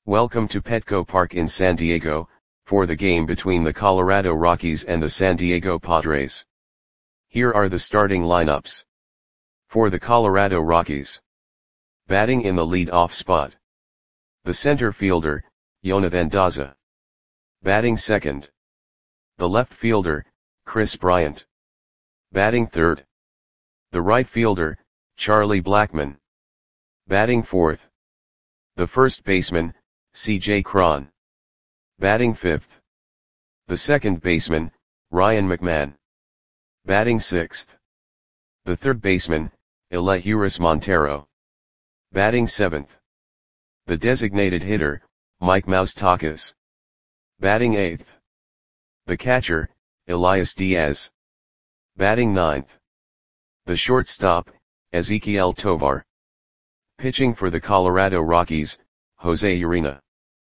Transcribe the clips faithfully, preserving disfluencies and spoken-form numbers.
Welcome to Petco Park in San Diego, for the game between the Colorado Rockies and the San Diego Padres. Here are the starting lineups. For the Colorado Rockies. Batting in the lead-off spot. The center fielder, Jonathan Daza. Batting second. The left fielder, Kris Bryant. Batting third. The right fielder, Charlie Blackmon. Batting fourth. The first baseman, C J Cron. Batting fifth. The second baseman, Ryan McMahon. Batting sixth. The third baseman, Elehuris Montero. Batting seventh. The designated hitter, Mike Moustakas. Batting eighth. The catcher, Elias Diaz. Batting ninth. The shortstop, Ezequiel Tovar. Pitching for the Colorado Rockies, Jose Urena.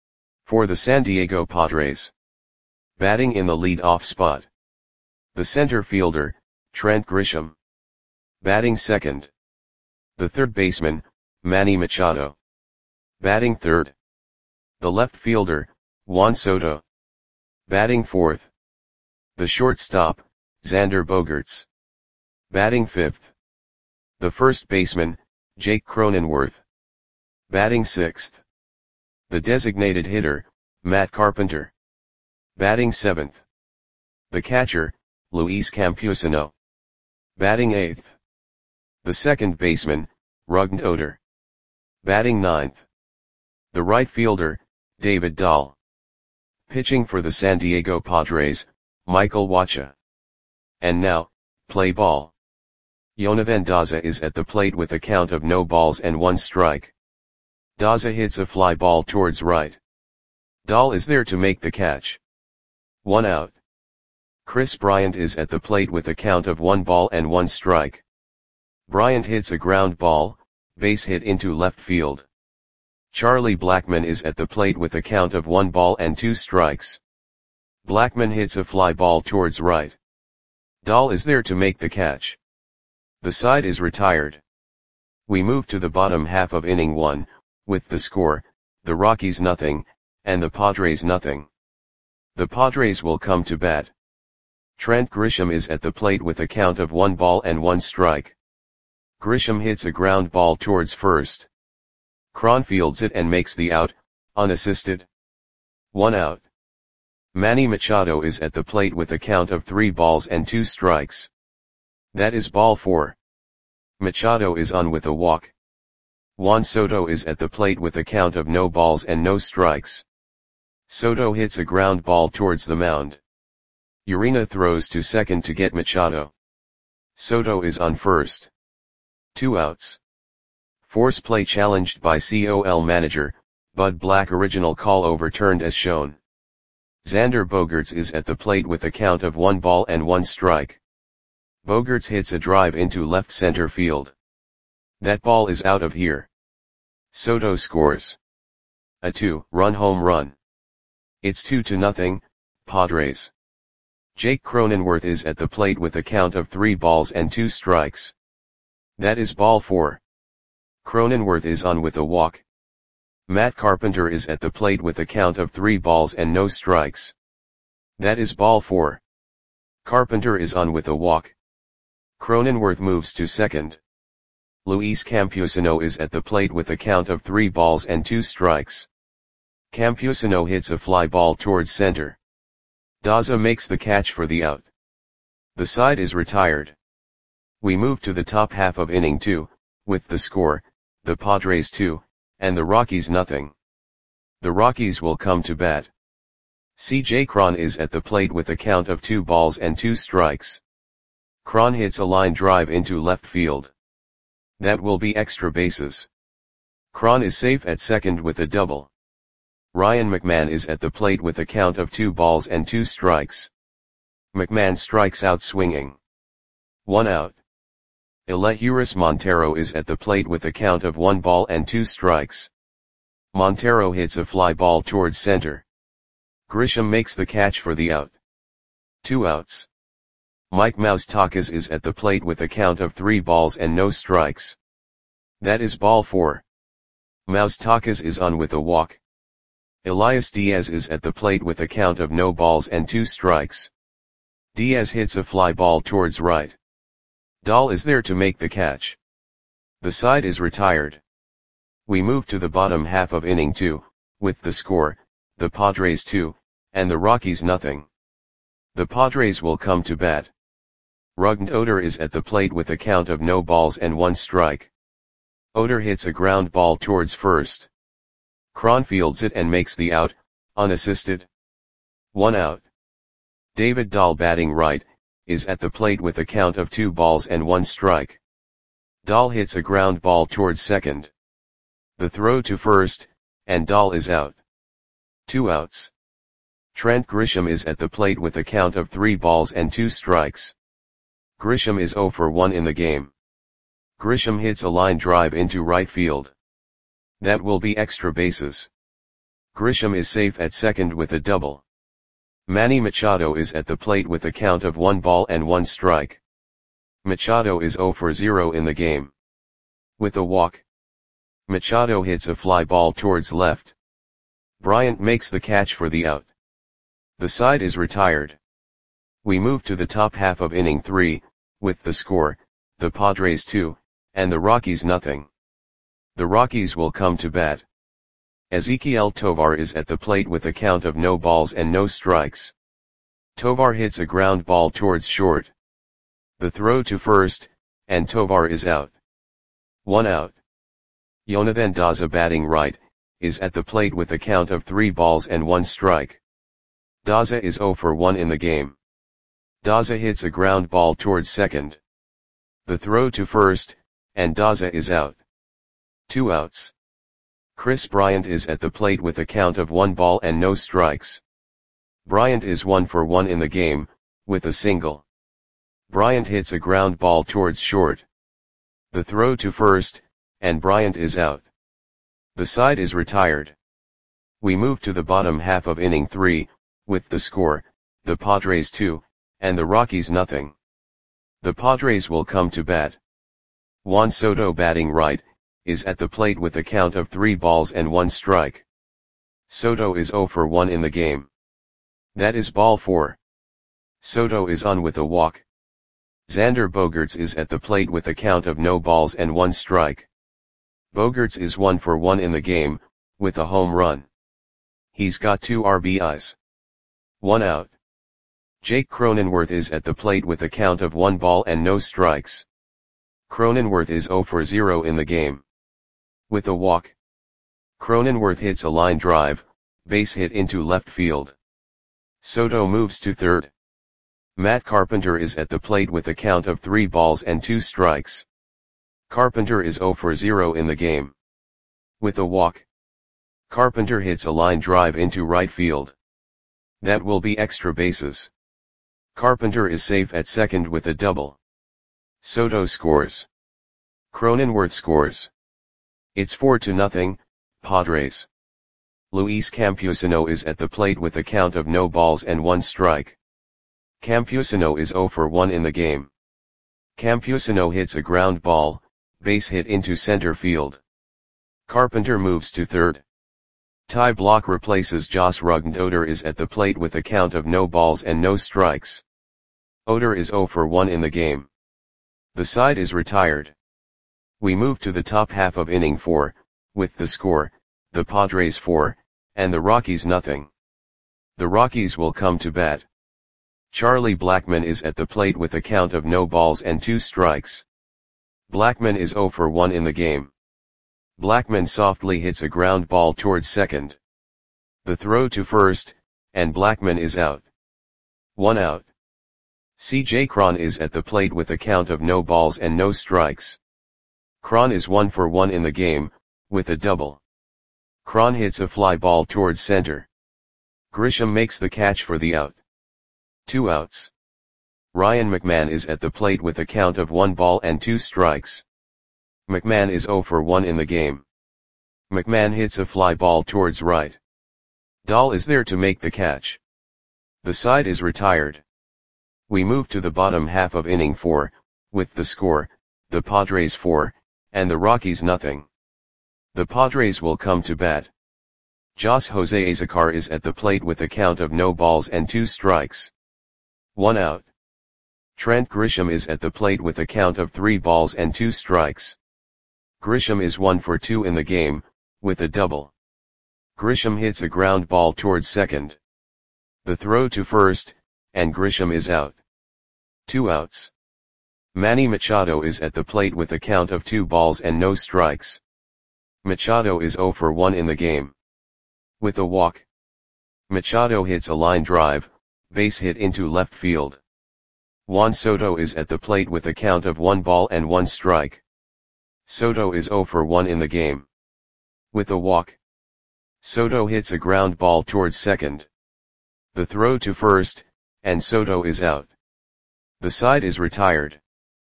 For the San Diego Padres. Batting in the lead-off spot. The center fielder, Trent Grisham. Batting second. The third baseman, Manny Machado. Batting third. The left fielder, Juan Soto. Batting fourth. The shortstop, Xander Bogaerts. Batting fifth. The first baseman, Jake Cronenworth. Batting sixth. The designated hitter, Matt Carpenter. Batting seventh. The catcher, Luis Campusano. Batting eighth. The second baseman, Rougned Odor. Batting ninth. The right fielder, David Dahl. Pitching for the San Diego Padres, Michael Wacha. And now, play ball. Jonathan Daza is at the plate with a count of no balls and one strike. Daza hits a fly ball towards right. Dahl is there to make the catch. One out. Kris Bryant is at the plate with a count of one ball and one strike. Bryant hits a ground ball, base hit into left field. Charlie Blackmon is at the plate with a count of one ball and two strikes. Blackmon hits a fly ball towards right. Dahl is there to make the catch. The side is retired. We move to the bottom half of inning one, with the score, the Rockies nothing, and the Padres nothing. The Padres will come to bat. Trent Grisham is at the plate with a count of one ball and one strike. Grisham hits a ground ball towards first. Cron fields it and makes the out, unassisted. One out. Manny Machado is at the plate with a count of three balls and two strikes. That is ball four. Machado is on with a walk. Juan Soto is at the plate with a count of no balls and no strikes. Soto hits a ground ball towards the mound. Urena throws to second to get Machado. Soto is on first. Two outs. Force play challenged by C O L manager, Bud Black. Original call overturned as shown. Xander Bogaerts is at the plate with a count of one ball and one strike. Bogaerts hits a drive into left center field. That ball is out of here. Soto scores a two-run home run. It's two to nothing, Padres. Jake Cronenworth is at the plate with a count of three balls and two strikes. That is ball four. Cronenworth is on with a walk. Matt Carpenter is at the plate with a count of three balls and no strikes. That is ball four. Carpenter is on with a walk. Cronenworth moves to second. Luis Campusano is at the plate with a count of three balls and two strikes. Campusano hits a fly ball towards center. Daza makes the catch for the out. The side is retired. We move to the top half of inning two, with the score, the Padres two, and the Rockies nothing. The Rockies will come to bat. C J Cron is at the plate with a count of two balls and two strikes. Cron hits a line drive into left field. That will be extra bases. Cron is safe at second with a double. Ryan McMahon is at the plate with a count of two balls and two strikes. McMahon strikes out swinging. One out. Elehuris Montero is at the plate with a count of one ball and two strikes. Montero hits a fly ball towards center. Grisham makes the catch for the out. Two outs. Mike Moustakas is at the plate with a count of three balls and no strikes. That is ball four. Moustakas is on with a walk. Elias Diaz is at the plate with a count of no balls and two strikes. Diaz hits a fly ball towards right. Dahl is there to make the catch. The side is retired. We move to the bottom half of inning two, with the score, the Padres two, and the Rockies nothing. The Padres will come to bat. Rugnd Oder is at the plate with a count of no balls and one strike. Oder hits a ground ball towards first. Cron fields it and makes the out, unassisted. One out. David Dahl, batting right, is at the plate with a count of two balls and one strike. Dahl hits a ground ball towards second. The throw to first, and Dahl is out. Two outs. Trent Grisham is at the plate with a count of three balls and two strikes. Grisham is oh for one in the game. Grisham hits a line drive into right field. That will be extra bases. Grisham is safe at second with a double. Manny Machado is at the plate with a count of one ball and one strike. Machado is oh for zero in the game. With a walk. Machado hits a fly ball towards left. Bryant makes the catch for the out. The side is retired. We move to the top half of inning three, with the score, the Padres two, and the Rockies nothing. The Rockies will come to bat. Ezequiel Tovar is at the plate with a count of no balls and no strikes. Tovar hits a ground ball towards short. The throw to first, and Tovar is out. One out. Jonathan Daza, batting right, is at the plate with a count of three balls and one strike. Daza is oh for one in the game. Daza hits a ground ball towards second. The throw to first, and Daza is out. Two outs. Chris Bryant is at the plate with a count of one ball and no strikes. Bryant is one for one in the game, with a single. Bryant hits a ground ball towards short. The throw to first, and Bryant is out. The side is retired. We move to the bottom half of inning three, with the score, the Padres two, and the Rockies nothing. The Padres will come to bat. Juan Soto, batting right, is at the plate with a count of three balls and one strike. Soto is oh for one in the game. That is ball four. Soto is on with a walk. Xander Bogaerts is at the plate with a count of no balls and one strike. Bogaerts is one for one in the game, with a home run. He's got two R B Is. One out. Jake Cronenworth is at the plate with a count of one ball and no strikes. Cronenworth is oh for zero in the game. With a walk. Cronenworth hits a line drive, base hit into left field. Soto moves to third. Matt Carpenter is at the plate with a count of three balls and two strikes. Carpenter is oh for zero in the game. With a walk. Carpenter hits a line drive into right field. That will be extra bases. Carpenter is safe at second with a double. Soto scores. Cronenworth scores. It's four to nothing, Padres. Luis Campusano is at the plate with a count of no balls and one strike. Campusano is oh for one in the game. Campusano hits a ground ball, base hit into center field. Carpenter moves to third. Ty Blach replaces Josh Rugnd. Oder is at the plate with a count of no balls and no strikes. Oder is oh for one in the game. The side is retired. We move to the top half of inning four, with the score, the Padres four, and the Rockies nothing. The Rockies will come to bat. Charlie Blackmon is at the plate with a count of no balls and two strikes. Blackmon is oh for one in the game. Blackmon softly hits a ground ball towards second. The throw to first, and Blackmon is out. One out. C J Cron is at the plate with a count of no balls and no strikes. Cron is one for one in the game, with a double. Cron hits a fly ball towards center. Grisham makes the catch for the out. Two outs. Ryan McMahon is at the plate with a count of one ball and two strikes. McMahon is oh for one in the game. McMahon hits a fly ball towards right. Dahl is there to make the catch. The side is retired. We move to the bottom half of inning four, with the score, the Padres four, and the Rockies nothing. The Padres will come to bat. Jos Jose Azocar is at the plate with a count of no balls and two strikes. One out. Trent Grisham is at the plate with a count of three balls and two strikes. Grisham is one for two in the game, with a double. Grisham hits a ground ball towards second. The throw to first, and Grisham is out. Two outs. Manny Machado is at the plate with a count of two balls and no strikes. Machado is zero for one in the game. With a walk. Machado hits a line drive, base hit into left field. Juan Soto is at the plate with a count of one ball and one strike. Soto is zero for one in the game. With a walk. Soto hits a ground ball towards second. The throw to first, and Soto is out. The side is retired.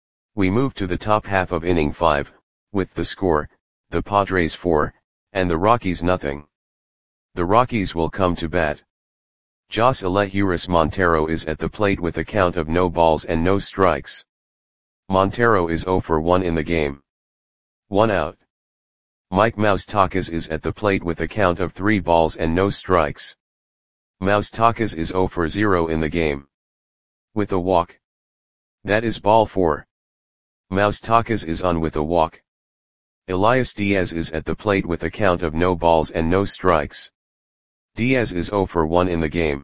We move to the top half of inning five, with the score, the Padres four, and the Rockies nothing. The Rockies will come to bat. Jos Elehuris Montero is at the plate with a count of no balls and no strikes. Montero is zero for one in the game. One out. Mike Moustakas is at the plate with a count of three balls and no strikes. Moustakas is zero for zero in the game. With a walk. That is ball four. Moustakas is on with a walk. Elias Diaz is at the plate with a count of no balls and no strikes. Diaz is zero for one in the game.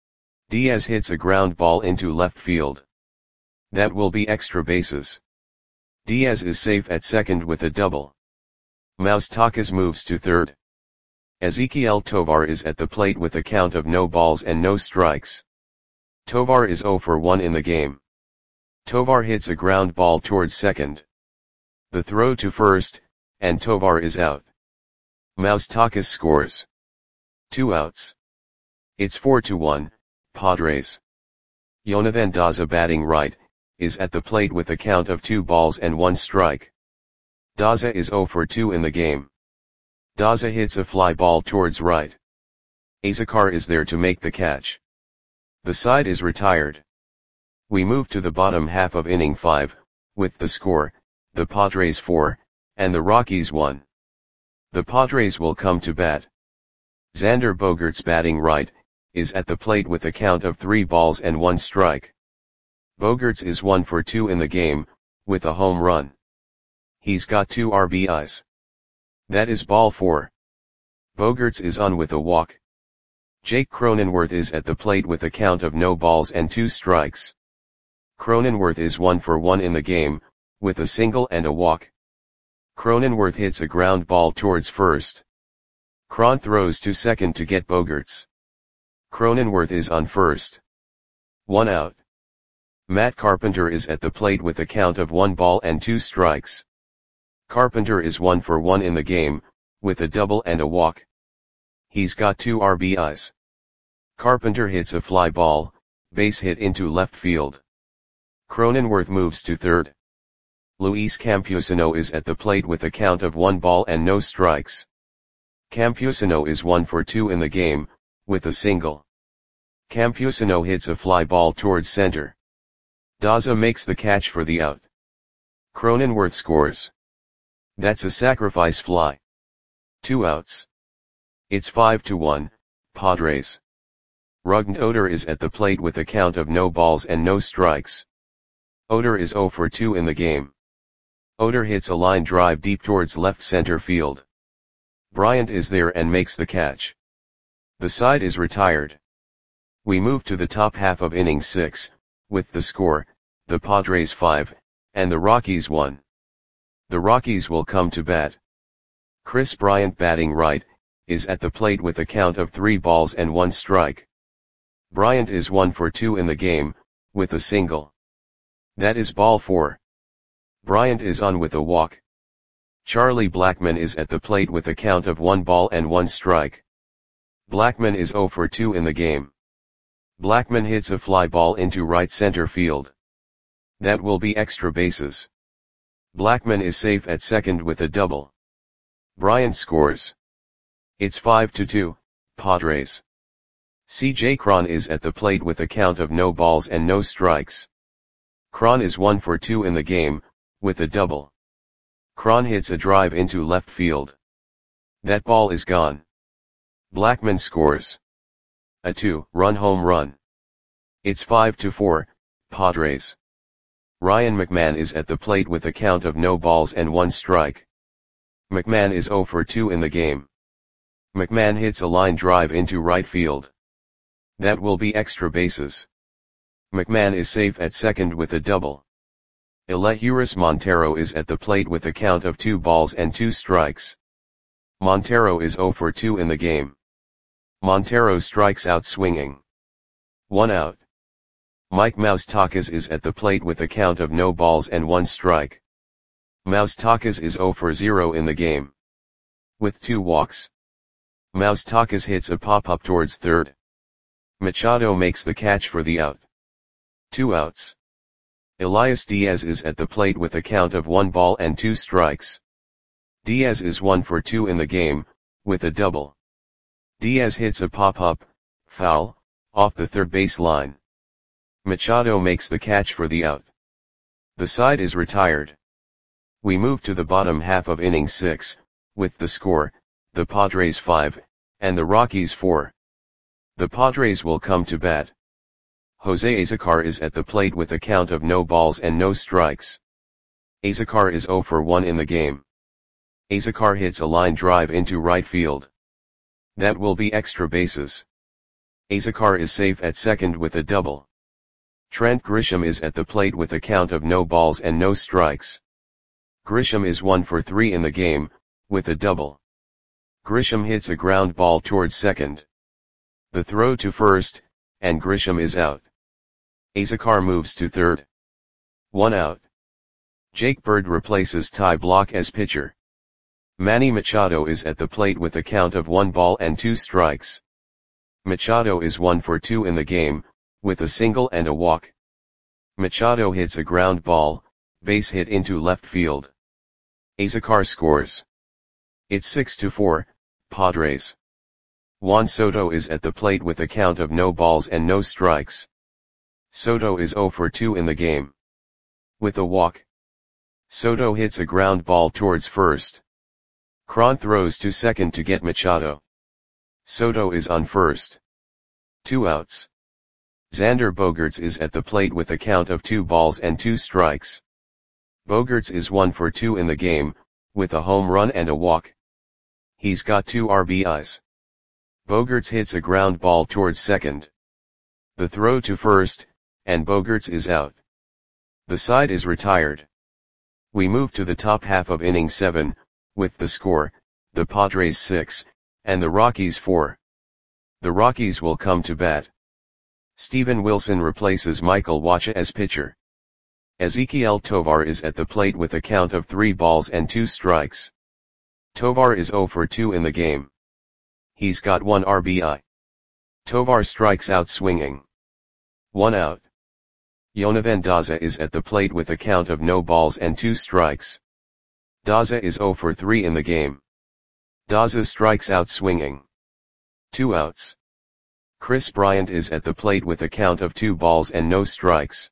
Diaz hits a ground ball into left field. That will be extra bases. Diaz is safe at second with a double. Moustakas moves to third. Ezequiel Tovar is at the plate with a count of no balls and no strikes. Tovar is zero for one in the game. Tovar hits a ground ball towards second. The throw to first, and Tovar is out. Moustakas scores. Two outs. It's four to one, Padres. Jonathan Daza batting right, is at the plate with a count of two balls and one strike. Daza is zero for two in the game. Daza hits a fly ball towards right. Azocar is there to make the catch. The side is retired. We move to the bottom half of inning five, with the score, the Padres four, and the Rockies one. The Padres will come to bat. Xander Bogaerts batting right, is at the plate with a count of three balls and one strike. Bogaerts is one for two in the game, with a home run. He's got two R B Is. That is ball four. Bogaerts is on with a walk. Jake Cronenworth is at the plate with a count of no balls and two strikes. Cronenworth is one for one in the game, with a single and a walk. Cronenworth hits a ground ball towards first. Cron throws to second to get Bogaerts. Cronenworth is on first. One out. Matt Carpenter is at the plate with a count of one ball and two strikes. Carpenter is one for one in the game, with a double and a walk. He's got two R B Is. Carpenter hits a fly ball, base hit into left field. Cronenworth moves to third. Luis Campusano is at the plate with a count of one ball and no strikes. Campusano is one for two in the game, with a single. Campusano hits a fly ball towards center. Daza makes the catch for the out. Cronenworth scores. That's a sacrifice fly. Two outs. It's five to one, Padres. Rougned Odor is at the plate with a count of no balls and no strikes. Odor is zero for two in the game. Odor hits a line drive deep towards left center field. Bryant is there and makes the catch. The side is retired. We move to the top half of inning six, with the score, the Padres five, and the Rockies one. The Rockies will come to bat. Chris Bryant batting right, is at the plate with a count of three balls and one strike. Bryant is one for two in the game, with a single. That is ball four. Bryant is on with a walk. Charlie Blackmon is at the plate with a count of one ball and one strike. Blackmon is zero for two in the game. Blackmon hits a fly ball into right center field. That will be extra bases. Blackmon is safe at second with a double. Bryant scores. It's five to two, Padres. C J Cron is at the plate with a count of no balls and no strikes. Cron is one for two in the game, with a double. Cron hits a drive into left field. That ball is gone. Blackmon scores a two-run home run. It's five to four, Padres. Ryan McMahon is at the plate with a count of no balls and one strike. McMahon is zero for two in the game. McMahon hits a line drive into right field. That will be extra bases. McMahon is safe at second with a double. Elehuris Montero is at the plate with a count of two balls and two strikes. Montero is zero for two in the game. Montero strikes out swinging. One out. Mike Moustakas is at the plate with a count of no balls and one strike. Moustakas is zero for zero in the game. With two walks. Moustakas hits a pop-up towards third. Machado makes the catch for the out. Two outs. Elias Diaz is at the plate with a count of one ball and two strikes. Diaz is one for two in the game, with a double. Diaz hits a pop-up, foul, off the third base line. Machado makes the catch for the out. The side is retired. We move to the bottom half of inning six, with the score, the Padres five, and the Rockies four. The Padres will come to bat. Jose Azocar is at the plate with a count of no balls and no strikes. Azocar is zero for one in the game. Azocar hits a line drive into right field. That will be extra bases. Azocar is safe at second with a double. Trent Grisham is at the plate with a count of no balls and no strikes. Grisham is one for three in the game, with a double. Grisham hits a ground ball towards second. The throw to first, and Grisham is out. Azocar moves to third. One out. Jake Bird replaces Ty Blach as pitcher. Manny Machado is at the plate with a count of one ball and two strikes. Machado is one for two in the game, with a single and a walk. Machado hits a ground ball, base hit into left field. Azocar scores. It's six to four, Padres. Juan Soto is at the plate with a count of no balls and no strikes. Soto is zero for two in the game. With a walk. Soto hits a ground ball towards first. Cron throws to second to get Machado. Soto is on first. Two outs. Xander Bogaerts is at the plate with a count of two balls and two strikes. Bogaerts is one for two in the game, with a home run and a walk. He's got two R B Is. Bogaerts hits a ground ball towards second. The throw to first, and Bogaerts is out. The side is retired. We move to the top half of inning seven, with the score, the Padres six, and the Rockies four. The Rockies will come to bat. Steven Wilson replaces Michael Wacha as pitcher. Ezequiel Tovar is at the plate with a count of three balls and two strikes. Tovar is zero for two in the game. He's got one R B I. Tovar strikes out swinging. One out. Yonavan Daza is at the plate with a count of no balls and two strikes. Daza is zero for three in the game. Daza strikes out swinging. Two outs. Chris Bryant is at the plate with a count of two balls and no strikes.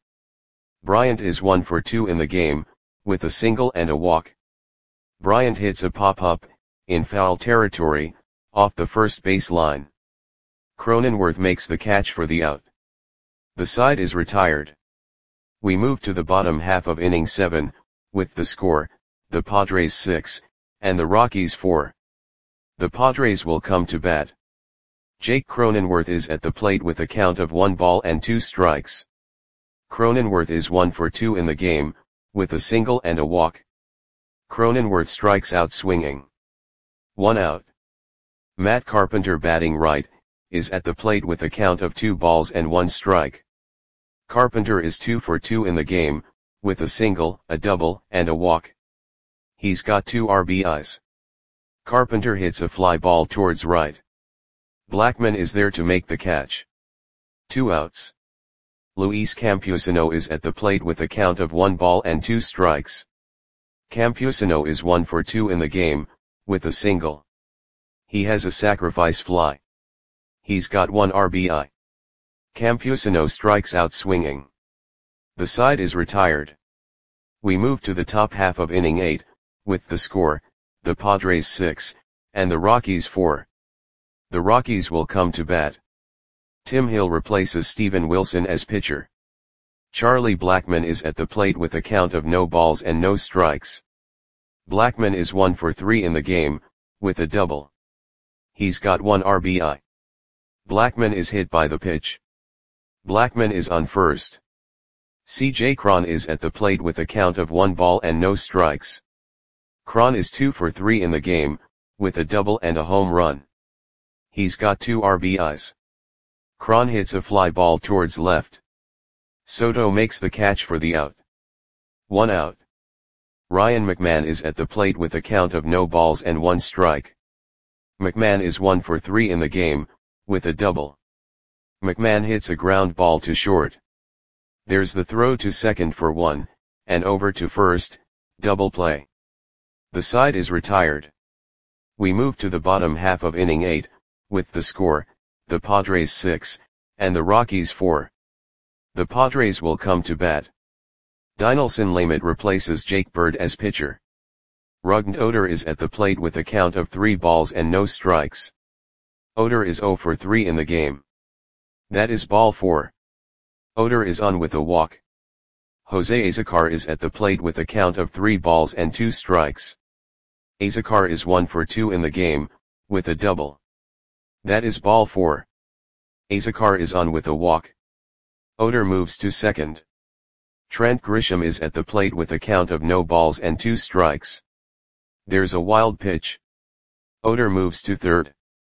Bryant is one for two in the game, with a single and a walk. Bryant hits a pop-up, in foul territory, off the first base line. Cronenworth makes the catch for the out. The side is retired. We move to the bottom half of inning seven, with the score, the Padres six, and the Rockies four. The Padres will come to bat. Jake Cronenworth is at the plate with a count of one ball and two strikes. Cronenworth is one for two in the game, with a single and a walk. Cronenworth strikes out swinging. One out. Matt Carpenter, batting right, is at the plate with a count of two balls and one strike. Carpenter is two for two in the game, with a single, a double, and a walk. He's got two R B Is. Carpenter hits a fly ball towards right. Blackmon is there to make the catch. Two outs. Luis Campusano is at the plate with a count of one ball and two strikes. Campusano is one for two in the game, with a single. He has a sacrifice fly. He's got one R B I. Campusano strikes out swinging. The side is retired. We move to the top half of inning eight, with the score, the Padres six, and the Rockies four. The Rockies will come to bat. Tim Hill replaces Steven Wilson as pitcher. Charlie Blackmon is at the plate with a count of no balls and no strikes. Blackmon is one for three in the game, with a double. He's got one R B I. Blackmon is hit by the pitch. Blackmon is on first. C J Cron is at the plate with a count of one ball and no strikes. Cron is two for three in the game, with a double and a home run. He's got two R B Is. Cron hits a fly ball towards left. Soto makes the catch for the out. One out. Ryan McMahon is at the plate with a count of no balls and one strike. McMahon is one for three in the game, with a double. McMahon hits a ground ball to short. There's the throw to second for one, and over to first, double play. The side is retired. We move to the bottom half of inning eight, with the score, the Padres six, and the Rockies four. The Padres will come to bat. Dinelson Lamet replaces Jake Bird as pitcher. Rougned Odor is at the plate with a count of three balls and no strikes. Odor is zero for three in the game. That is ball four. Odor is on with a walk. Jose Azocar is at the plate with a count of three balls and two strikes. Azocar is one for two in the game, with a double. That is ball four. Azocar is on with a walk. Odor moves to second. Trent Grisham is at the plate with a count of no balls and two strikes. There's a wild pitch. Odor moves to third.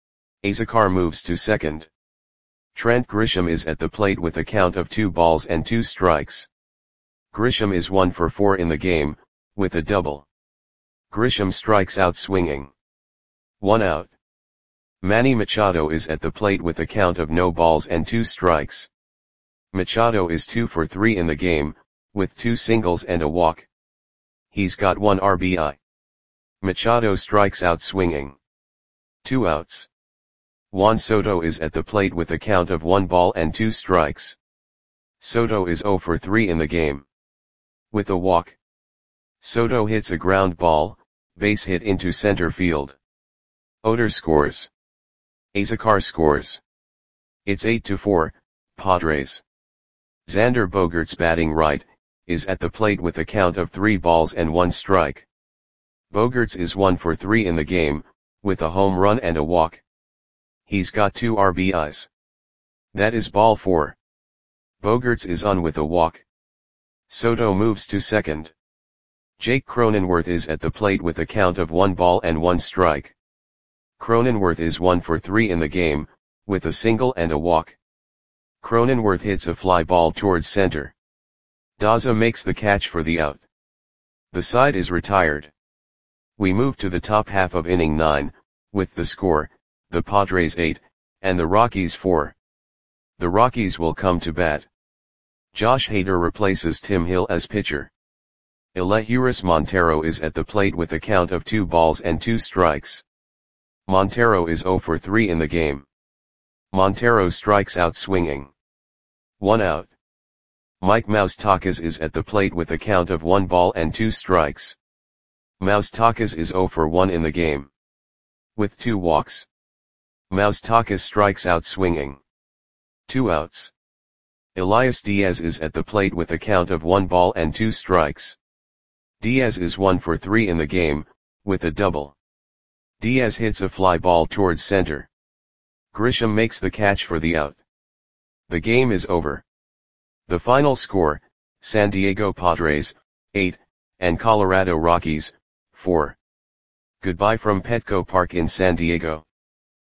Azocar moves to second. Trent Grisham is at the plate with a count of two balls and two strikes. Grisham is one for four in the game, with a double. Grisham strikes out swinging. One out. Manny Machado is at the plate with a count of no balls and two strikes. Machado is two for three in the game, with two singles and a walk. He's got one R B I. Machado strikes out swinging. Two outs. Juan Soto is at the plate with a count of one ball and two strikes. Soto is zero for three in the game. With a walk. Soto hits a ground ball, base hit into center field. Odor scores. Azocar scores. It's eight to four, Padres. Xander Bogaerts, batting right, is at the plate with a count of three balls and one strike. Bogaerts is one for three in the game, with a home run and a walk. He's got two R B Is. That is ball four. Bogaerts is on with a walk. Soto moves to second. Jake Cronenworth is at the plate with a count of one ball and one strike. Cronenworth is one for three in the game, with a single and a walk. Cronenworth hits a fly ball towards center. Daza makes the catch for the out. The side is retired. We move to the top half of inning nine, with the score, the Padres eight, and the Rockies four. The Rockies will come to bat. Josh Hader replaces Tim Hill as pitcher. Elehuris Montero is at the plate with a count of two balls and two strikes. Montero is zero for three in the game. Montero strikes out swinging. One out. Mike Moustakas is at the plate with a count of one ball and two strikes. Moustakas is zero for one in the game. With two walks. Moustakas strikes out swinging. Two outs. Elias Diaz is at the plate with a count of one ball and two strikes. Diaz is one for three in the game, with a double. Diaz hits a fly ball towards center. Grisham makes the catch for the out. The game is over. The final score, San Diego Padres, eight, and Colorado Rockies, four. Goodbye from Petco Park in San Diego.